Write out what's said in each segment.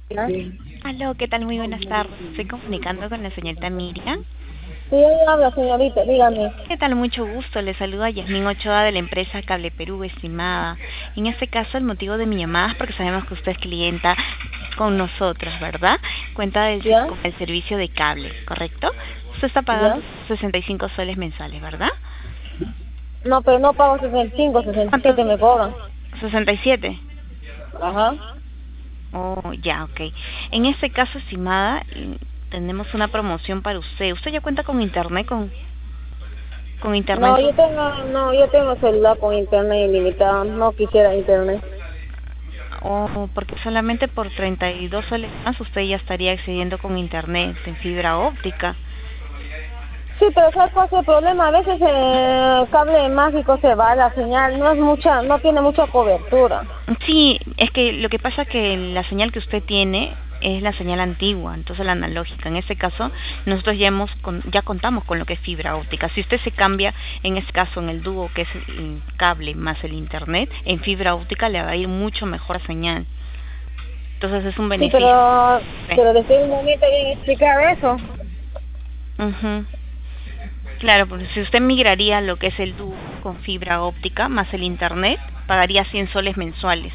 ¿Ya? Aló, ¿qué tal? Muy buenas tardes. Estoy comunicando con la señorita Miriam. Sí, ella habla, señorita, dígame. ¿Qué tal? Mucho gusto. Le saluda Yasmín Ochoa de la empresa Cable Perú, estimada. En este caso, el motivo de mi llamada es porque sabemos que usted es clienta con nosotros, ¿verdad? Cuenta ¿Ya? con el servicio de cable, ¿correcto? Usted está pagando ¿Ya? 65 soles mensuales, ¿verdad? No, pero no pago 65, ¿Cuánto? 67 me cobran. 67. Ajá. Oh, ya, ok. En este caso, estimada, tenemos una promoción para usted. ¿Usted ya cuenta con internet, con internet? Yo tengo celular con internet ilimitado, no quisiera internet. O porque solamente por 32 soles más usted ya estaría accediendo con internet en fibra óptica. Sí, pero ¿sabes cuál es el problema? A veces el cable mágico se va, la señal no tiene mucha cobertura. Sí, es que lo que pasa es que la señal que usted tiene es la señal antigua, entonces la analógica. En este caso, nosotros ya contamos con lo que es fibra óptica. Si usted se cambia, en este caso, en el dúo, que es el cable más el internet, en fibra óptica le va a ir mucho mejor señal. Entonces es un Sí, beneficio. Sí. pero desde un momento bien explicar eso. Ujú. Claro, porque si usted migraría a lo que es el dúo con fibra óptica más el internet, pagaría 100 soles mensuales.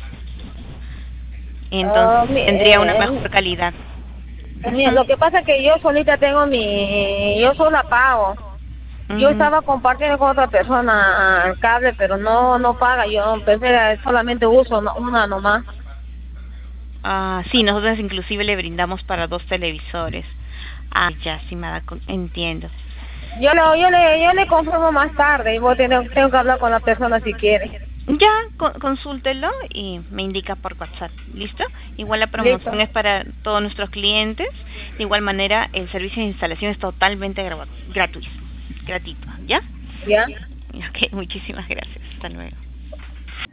Entonces Ah, tendría una mejor calidad. mira, Ujú, lo que pasa es que yo solita yo sola pago. Yo ujú. estaba compartiendo con otra persona el cable, pero no paga. Yo prefiero solamente uso una nomás. Ah, sí, nosotros inclusive le brindamos para 2 televisores. Ah, ya, sí, entiendo. Yo le confirmo más tarde y tengo que hablar con la persona si quiere. Ya, consúltelo y me indica por WhatsApp. ¿Listo? Igual la Listo. promoción es para todos nuestros clientes. De igual manera, el servicio de instalación es totalmente gratuito. ¿Ya? ¿Ya? Ok, muchísimas gracias. Hasta luego.